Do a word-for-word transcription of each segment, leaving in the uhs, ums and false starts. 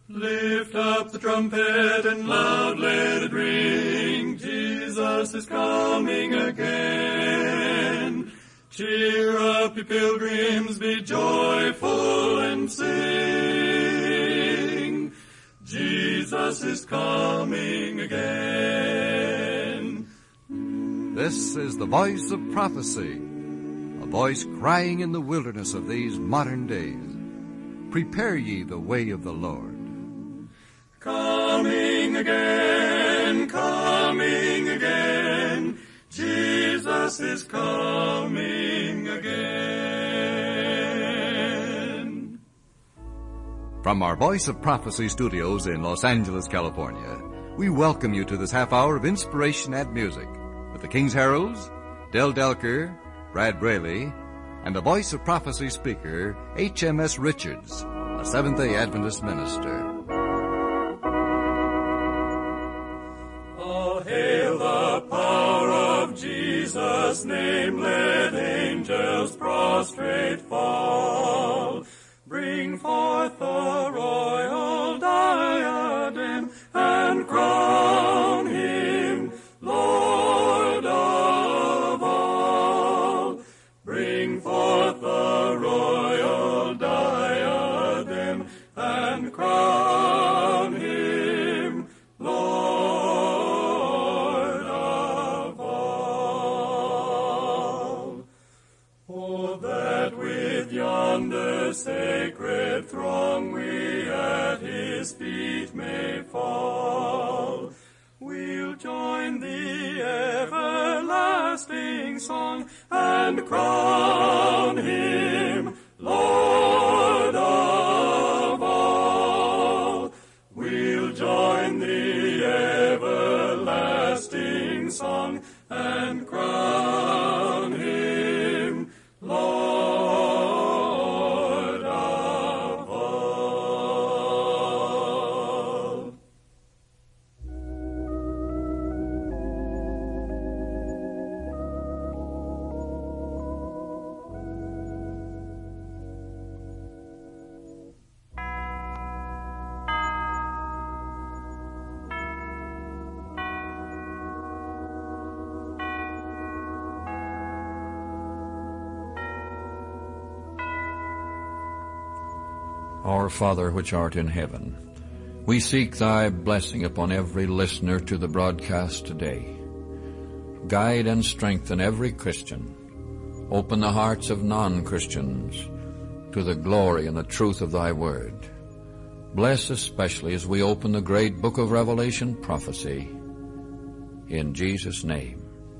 Lift up the trumpet and loud let it ring. Jesus is coming again. Cheer up, ye pilgrims, be joyful and sing. Jesus is coming again. This is the voice of prophecy, a voice crying in the wilderness of these modern days. Prepare ye the way of the Lord. Coming again, coming again, Jesus is coming again. From our Voice of Prophecy studios in Los Angeles, California, we welcome you to this half hour of inspiration and music with the King's Heralds, Del Delker, Brad Braley, and the Voice of Prophecy speaker, H M S Richards, a Seventh-day Adventist minister. Hail the power of Jesus' name, let angels prostrate fall. Bring forth the royal diadem and crown him Lord of all. Bring forth the royal diadem and crown him Lord. Yonder sacred throng we at his feet may fall. We'll join the everlasting song and crown him Lord of all. We'll join the everlasting song and crown him Lord. Our Father which art in heaven, we seek thy blessing upon every listener to the broadcast today. Guide and strengthen every Christian. Open the hearts of non-Christians to the glory and the truth of thy word. Bless especially as we open the great book of Revelation prophecy. In Jesus' name.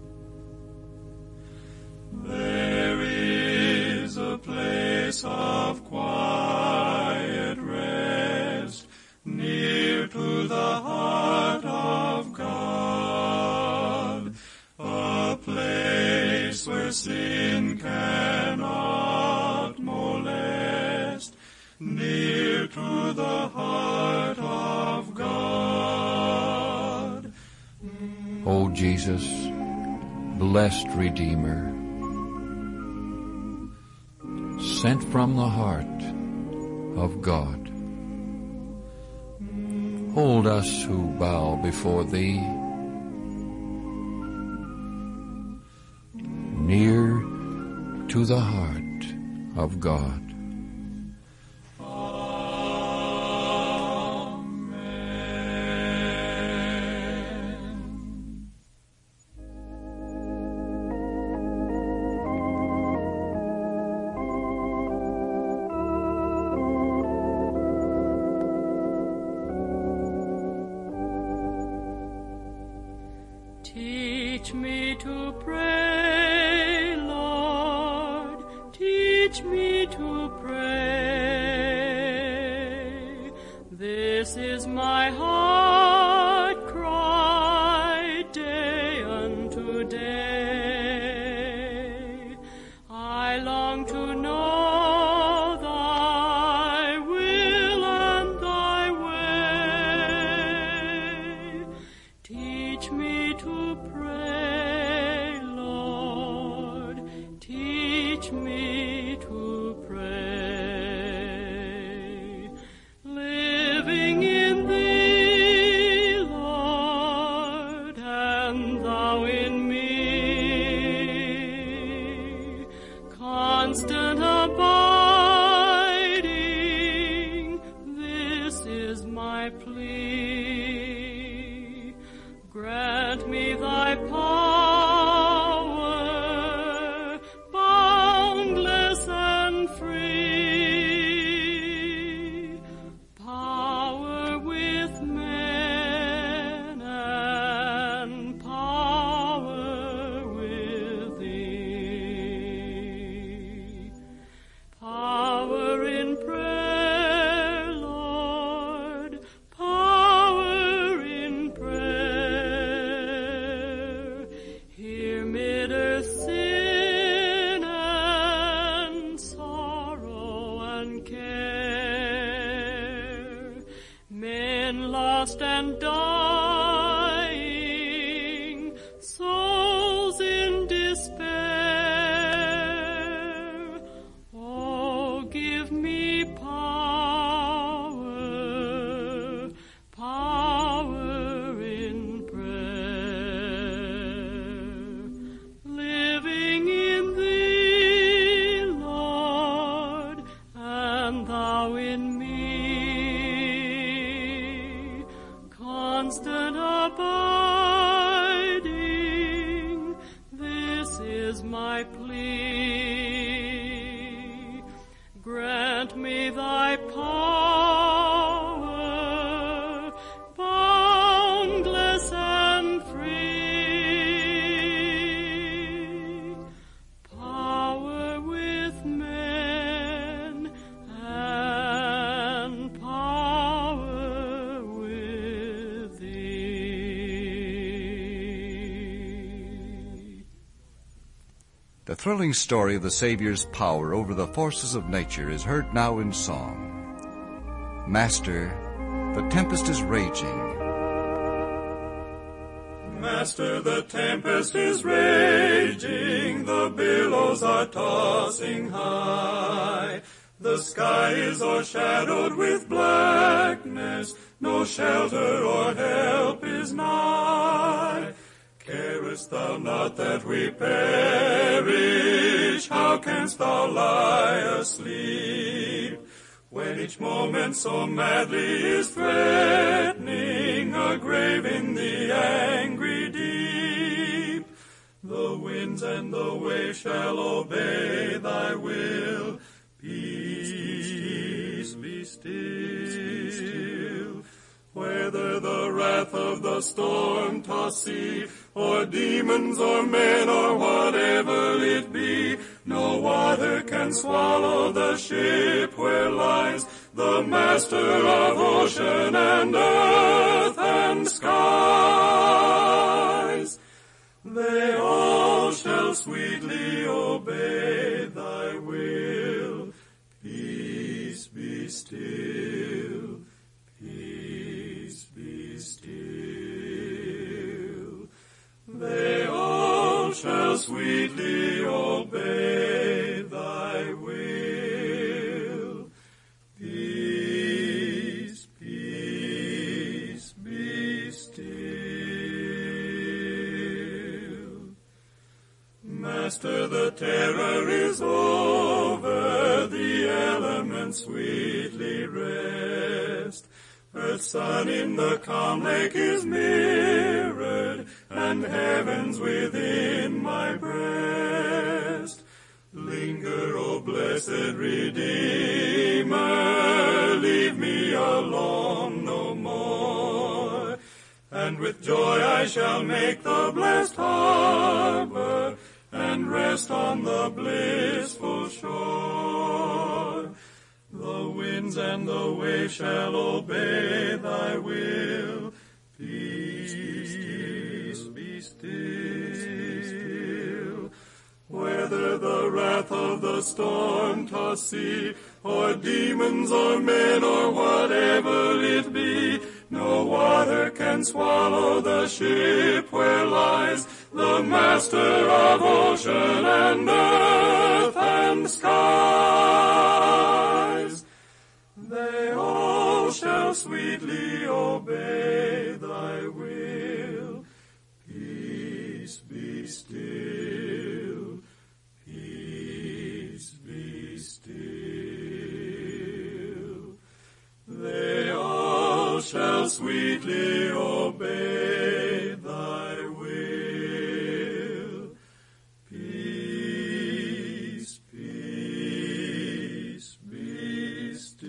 There is a place of quiet rest near to the heart of God, a place where sin cannot molest, near to the heart of God. O Jesus, blessed Redeemer, sent from the heart of God, hold us who bow before thee near to the heart of God. Teach me to pray, Lord, teach me to pray. This is my heart cry day unto day. I long to know thy will and thy way. Teach me to pray, Lord, teach me to pray. Living my plea. Grant me thy power, boundless and free, power with men and power with thee, power in prayer, Lord, power in prayer. Hear mid earth's sin and sorrow and care, men lost and dying, souls in despair. Oh, give me power, power in prayer. Living in thee, Lord, and thou in me, constant abiding, this is my plea. Grant me thy power, boundless and free, power with men and power with thee. The thrilling story of the Savior's power over the forces of nature is heard now in song. Master, the tempest is raging. Master, the tempest is raging, the billows are tossing high. The sky is o'ershadowed with blackness, no shelter or help is nigh. Carest thou not that we perish? How canst thou lie asleep, when each moment so madly is threatening a grave in the angry deep? The winds and the waves shall obey thy will. Peace, be still. Whether the wrath of the storm-tossed sea, or demons or men, or whatever it be, no water can swallow the ship where lies the Master of ocean and earth and skies. They all shall sweetly obey thy will. Peace, be still. Peace, be still. They all shall sweetly obey thy will. Peace, peace, be still. Master, the terror is over, the elements sweetly rest. Earth's sun in the calm lake is mirrored, and heaven's within my breast. Linger, O blessed Redeemer, leave me alone no more, and with joy I shall make the blessed harbor, and rest on the blissful shore. The winds and the waves shall obey thy will. Peace, be still. Whether the wrath of the storm-tossed sea, or demons or men, or whatever it be, no water can swallow the ship where lies the Master of ocean and earth and skies. They all shall sweetly obey thy will. Peace, be still. Peace, be still. They all shall sweetly obey thy will. Peace, peace, be still.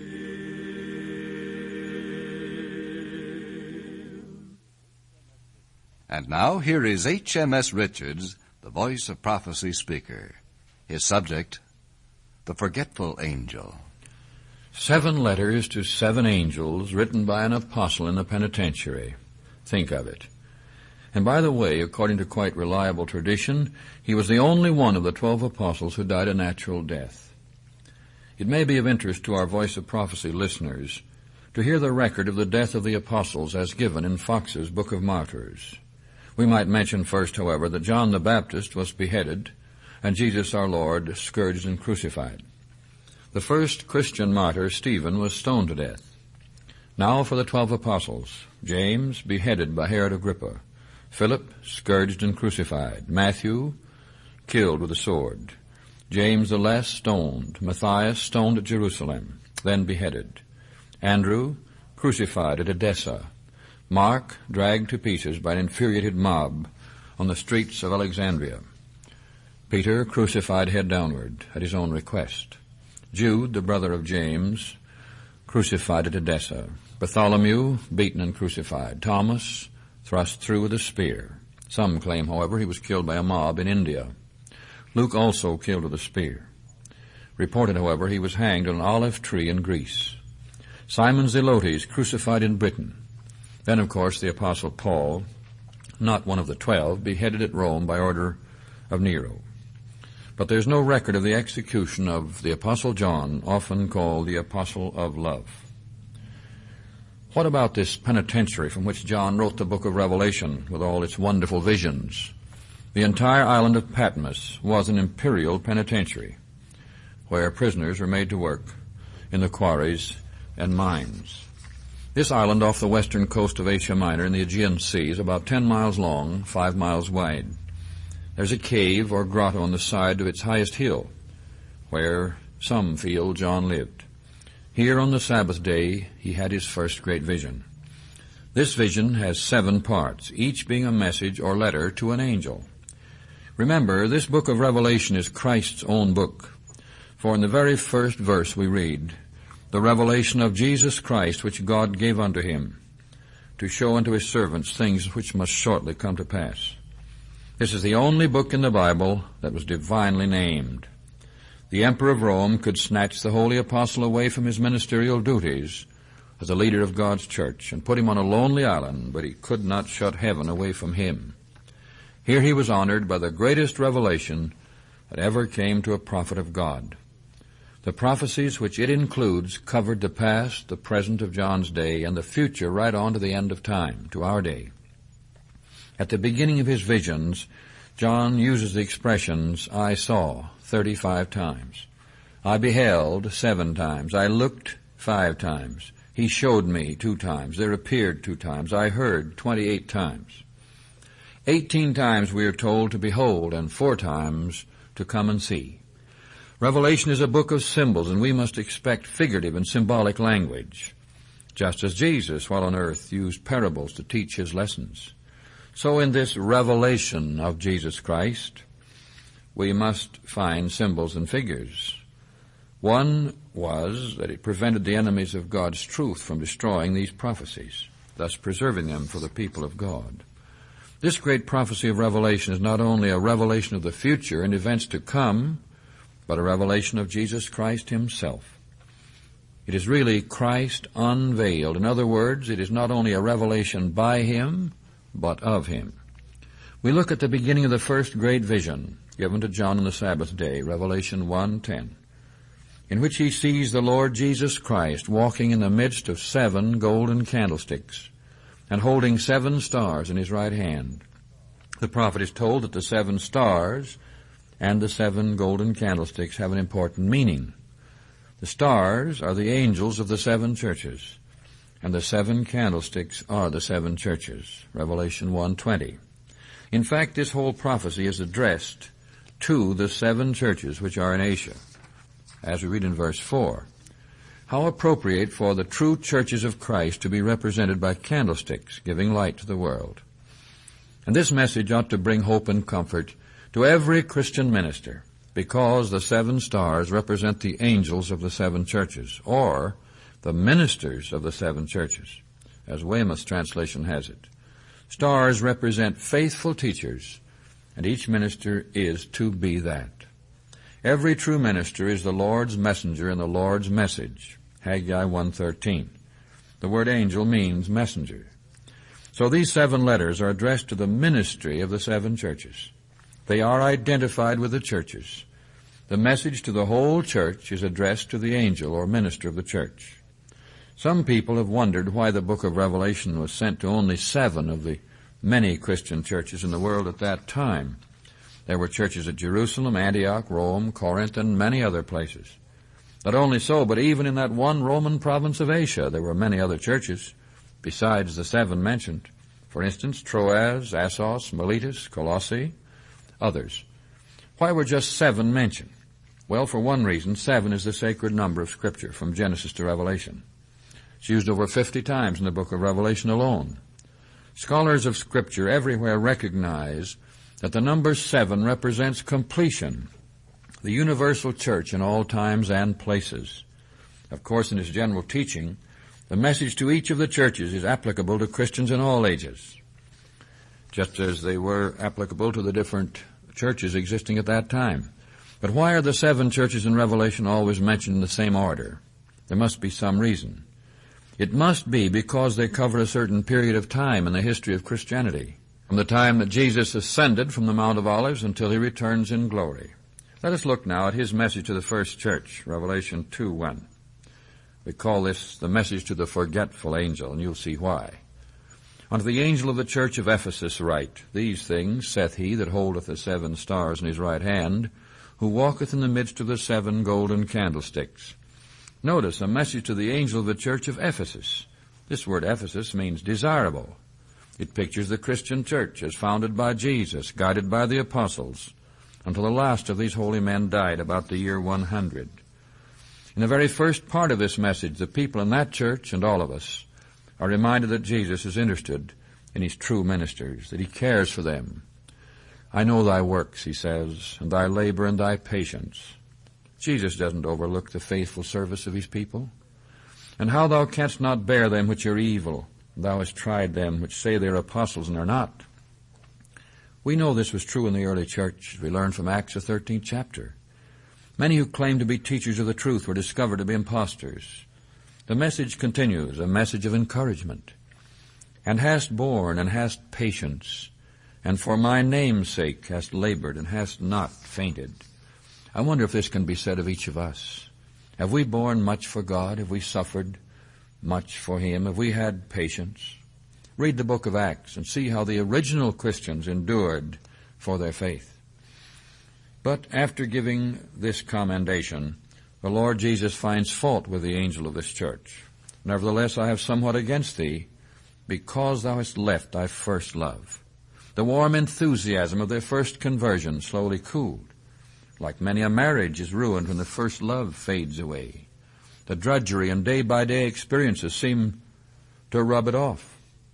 And now here is H M S Richards, the Voice of Prophecy speaker. His subject, The Forgetful Angel. Seven letters to seven angels written by an apostle in the penitentiary. Think of it. And by the way, according to quite reliable tradition, he was the only one of the twelve apostles who died a natural death. It may be of interest to our Voice of Prophecy listeners to hear the record of the death of the apostles as given in Fox's Book of Martyrs. We might mention first, however, that John the Baptist was beheaded and Jesus our Lord scourged and crucified. The first Christian martyr, Stephen, was stoned to death. Now for the twelve apostles: James, beheaded by Herod Agrippa; Philip, scourged and crucified; Matthew, killed with a sword; James the Less, stoned; Matthias, stoned at Jerusalem, then beheaded; Andrew, crucified at Edessa; Mark, dragged to pieces by an infuriated mob on the streets of Alexandria; Peter, crucified head downward at his own request; Jude, the brother of James, crucified at Edessa; Bartholomew, beaten and crucified; Thomas, thrust through with a spear. Some claim, however, he was killed by a mob in India. Luke also killed with a spear. Reported, however, he was hanged on an olive tree in Greece. Simon Zelotes, crucified in Britain. Then, of course, the Apostle Paul, not one of the twelve, beheaded at Rome by order of Nero. But there's no record of the execution of the Apostle John, often called the Apostle of Love. What about this penitentiary from which John wrote the book of Revelation with all its wonderful visions? The entire island of Patmos was an imperial penitentiary where prisoners were made to work in the quarries and mines. This island off the western coast of Asia Minor in the Aegean Sea is about ten miles long, five miles wide. There's a cave or grotto on the side of its highest hill, where some feel John lived. Here on the Sabbath day, he had his first great vision. This vision has seven parts, each being a message or letter to an angel. Remember, this book of Revelation is Christ's own book, for in the very first verse we read, "The revelation of Jesus Christ, which God gave unto him, to show unto his servants things which must shortly come to pass." This is the only book in the Bible that was divinely named. The Emperor of Rome could snatch the holy apostle away from his ministerial duties as a leader of God's church and put him on a lonely island, but he could not shut heaven away from him. Here he was honored by the greatest revelation that ever came to a prophet of God. The prophecies which it includes covered the past, the present of John's day, and the future right on to the end of time, to our day. At the beginning of his visions, John uses the expressions, "I saw," thirty-five times. "I beheld," seven times. "I looked," five times. "He showed me," two times. "There appeared," two times. "I heard," twenty-eight times. Eighteen times we are told to behold, and four times to come and see. Revelation is a book of symbols, and we must expect figurative and symbolic language, just as Jesus, while on earth, used parables to teach his lessons. So in this revelation of Jesus Christ, we must find symbols and figures. One was that it prevented the enemies of God's truth from destroying these prophecies, thus preserving them for the people of God. This great prophecy of Revelation is not only a revelation of the future and events to come, but a revelation of Jesus Christ himself. It is really Christ unveiled. In other words, it is not only a revelation by him, but of him. We look at the beginning of the first great vision given to John on the Sabbath day, Revelation one ten, in which he sees the Lord Jesus Christ walking in the midst of seven golden candlesticks and holding seven stars in his right hand. The prophet is told that the seven stars and the seven golden candlesticks have an important meaning. The stars are the angels of the seven churches, and the seven candlesticks are the seven churches, Revelation one twenty. In fact, this whole prophecy is addressed to the seven churches which are in Asia. As we read in verse four, How appropriate for the true churches of Christ to be represented by candlesticks, giving light to the world. And this message ought to bring hope and comfort to every Christian minister, because the seven stars represent the angels of the seven churches, or the ministers of the seven churches, as Weymouth's translation has it. Stars represent faithful teachers, and each minister is to be that. Every true minister is the Lord's messenger and the Lord's message, Haggai one thirteen. The word angel means messenger. So these seven letters are addressed to the ministry of the seven churches. They are identified with the churches. The message to the whole church is addressed to the angel or minister of the church. Some people have wondered why the book of Revelation was sent to only seven of the many Christian churches in the world at that time. There were churches at Jerusalem, Antioch, Rome, Corinth, and many other places. Not only so, but even in that one Roman province of Asia, there were many other churches, besides the seven mentioned. For instance, Troas, Assos, Miletus, Colossae, others. Why were just seven mentioned? Well, for one reason, seven is the sacred number of Scripture from Genesis to Revelation. It's used over fifty times in the book of Revelation alone. Scholars of Scripture everywhere recognize that the number seven represents completion, the universal church in all times and places. Of course, in its general teaching, the message to each of the churches is applicable to Christians in all ages, just as they were applicable to the different churches existing at that time. But why are the seven churches in Revelation always mentioned in the same order? There must be some reason. It must be because they cover a certain period of time in the history of Christianity, from the time that Jesus ascended from the Mount of Olives until he returns in glory. Let us look now at his message to the first church, Revelation two one. We call this the message to the forgetful angel, and you'll see why. Unto the angel of the church of Ephesus write, These things saith he that holdeth the seven stars in his right hand, who walketh in the midst of the seven golden candlesticks. Notice a message to the angel of the church of Ephesus. This word Ephesus means desirable. It pictures the Christian church as founded by Jesus, guided by the apostles, until the last of these holy men died about the year one hundred. In the very first part of this message, the people in that church and all of us are reminded that Jesus is interested in his true ministers, that he cares for them. I know thy works, he says, and thy labor and thy patience. Jesus doesn't overlook the faithful service of his people. And how thou canst not bear them which are evil, thou hast tried them which say they are apostles and are not. We know this was true in the early church. We learn from Acts, the thirteenth chapter. Many who claimed to be teachers of the truth were discovered to be impostors. The message continues, a message of encouragement. And hast borne, and hast patience, and for my name's sake hast labored, and hast not fainted. I wonder if this can be said of each of us. Have we borne much for God? Have we suffered much for him? Have we had patience? Read the book of Acts and see how the original Christians endured for their faith. But after giving this commendation, the Lord Jesus finds fault with the angel of this church. Nevertheless, I have somewhat against thee, because thou hast left thy first love. The warm enthusiasm of their first conversion slowly cooled. Like many a marriage is ruined when the first love fades away. The drudgery and day-by-day experiences seem to rub it off.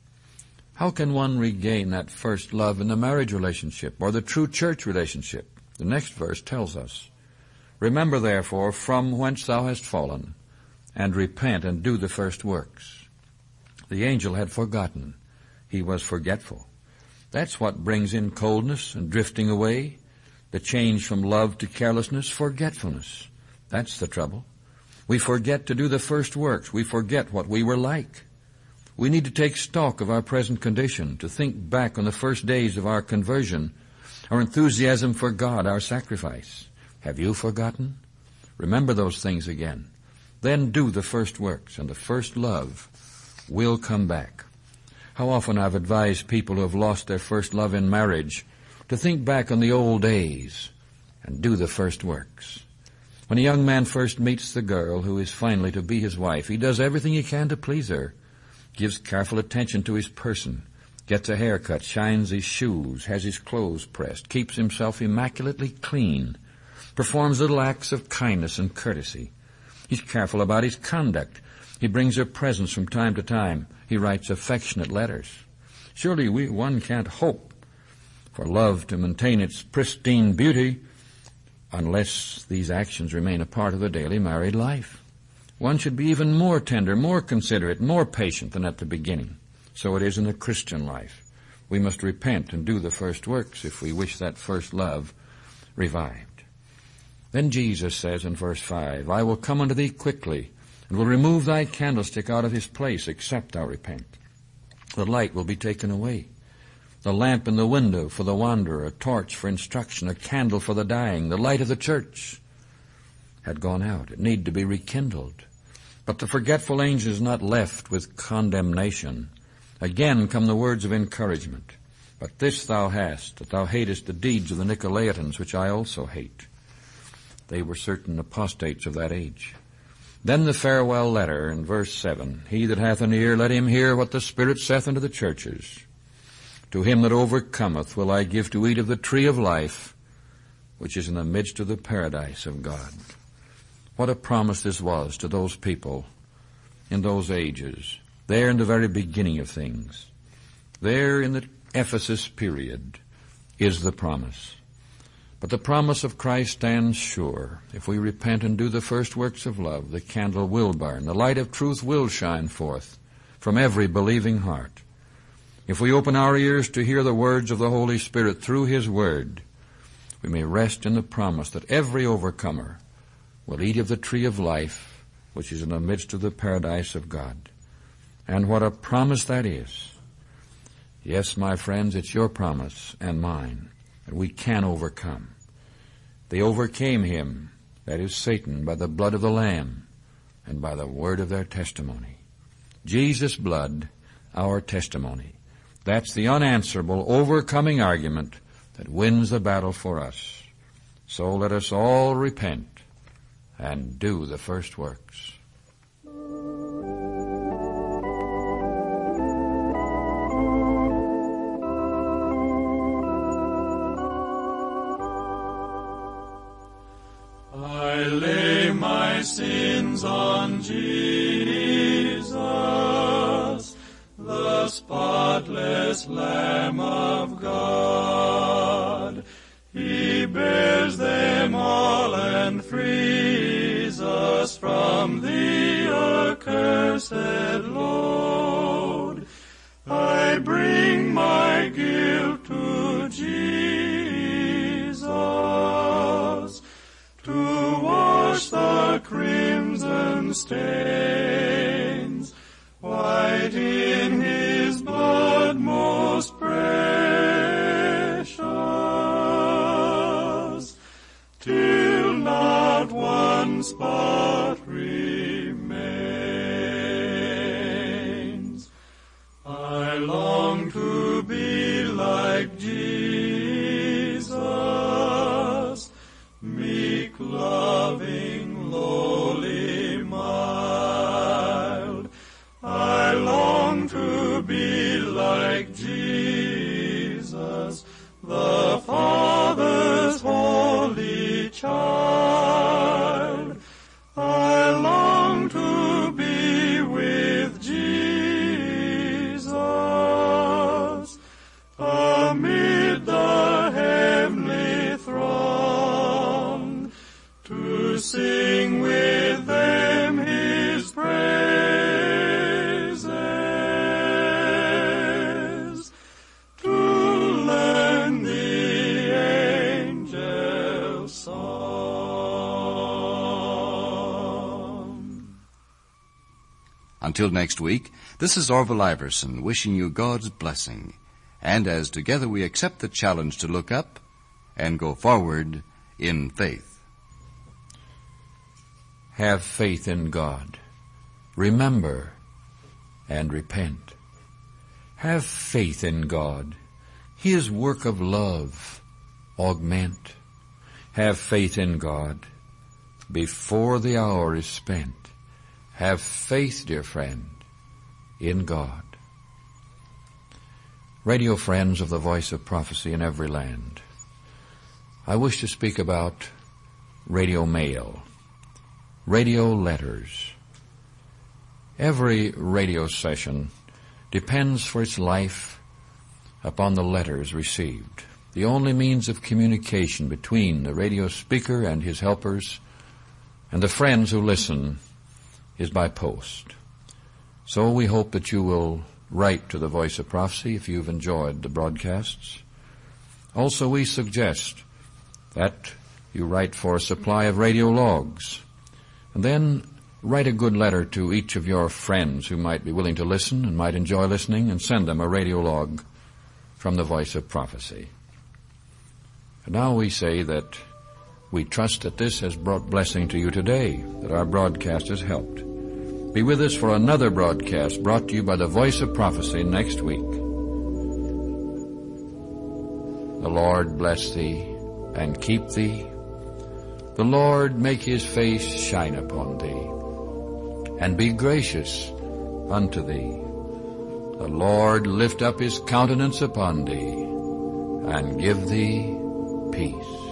How can one regain that first love in the marriage relationship or the true church relationship? The next verse tells us, Remember therefore from whence thou hast fallen, and repent and do the first works. The angel had forgotten. He was forgetful. That's what brings in coldness and drifting away. The change from love to carelessness, forgetfulness. That's the trouble. We forget to do the first works. We forget what we were like. We need to take stock of our present condition, to think back on the first days of our conversion, our enthusiasm for God, our sacrifice. Have you forgotten? Remember those things again. Then do the first works, and the first love will come back. How often I've advised people who have lost their first love in marriage to think back on the old days and do the first works. When a young man first meets the girl who is finally to be his wife, he does everything he can to please her, gives careful attention to his person, gets a haircut, shines his shoes, has his clothes pressed, keeps himself immaculately clean, performs little acts of kindness and courtesy. He's careful about his conduct. He brings her presents from time to time. He writes affectionate letters. Surely we, one can't hope for love to maintain its pristine beauty unless these actions remain a part of the daily married life. One should be even more tender, more considerate, more patient than at the beginning. So it is in the Christian life. We must repent and do the first works if we wish that first love revived. Then Jesus says in verse five, I will come unto thee quickly, and will remove thy candlestick out of his place, except thou repent. The light will be taken away. The lamp in the window for the wanderer, a torch for instruction, a candle for the dying, the light of the church had gone out. It needed to be rekindled. But the forgetful angel is not left with condemnation. Again come the words of encouragement. But this thou hast, that thou hatest the deeds of the Nicolaitans, which I also hate. They were certain apostates of that age. Then the farewell letter in verse seven. He that hath an ear, let him hear what the Spirit saith unto the churches. To him that overcometh will I give to eat of the tree of life, which is in the midst of the paradise of God. What a promise this was to those people in those ages, there in the very beginning of things. There in the Ephesus period is the promise. But the promise of Christ stands sure. If we repent and do the first works of love, the candle will burn. The light of truth will shine forth from every believing heart. If we open our ears to hear the words of the Holy Spirit through His Word, we may rest in the promise that every overcomer will eat of the tree of life, which is in the midst of the paradise of God. And what a promise that is. Yes, my friends, it's your promise and mine that we can overcome. They overcame him, that is Satan, by the blood of the Lamb and by the word of their testimony. Jesus' blood, our testimony. That's the unanswerable, overcoming argument that wins the battle for us. So let us all repent and do the first works. I lay my sins on Jesus, the spotless Lamb of God. He bears them all and frees us from the accursed load. I bring my guilt to Jesus to wash the crimson stains, white in His blood most precious, till not one spot remains. I long to be like Jesus, meek, loving, lowly, mild. I long to be like Jesus, the Father's holy child. I long to be with Jesus amid the heavenly throng, to sing with them His praises, to learn the angels' song. Until next week, this is Orville Iverson wishing you God's blessing. And as together we accept the challenge to look up and go forward in faith. Have faith in God. Remember and repent. Have faith in God. His work of love augment. Have faith in God before the hour is spent. Have faith, dear friend, in God. Radio friends of the Voice of Prophecy in every land, I wish to speak about radio mail. radio letters. Every radio session depends for its life upon the letters received. The only means of communication between the radio speaker and his helpers and the friends who listen is by post. So we hope that you will write to the Voice of Prophecy if you've enjoyed the broadcasts. Also, we suggest that you write for a supply of radio logs, and then write a good letter to each of your friends who might be willing to listen and might enjoy listening, and send them a radio log from the Voice of Prophecy. And now we say that we trust that this has brought blessing to you today, that our broadcast has helped. Be with us for another broadcast brought to you by the Voice of Prophecy next week. The Lord bless thee and keep thee. The Lord make his face shine upon thee and be gracious unto thee. The Lord lift up his countenance upon thee and give thee peace.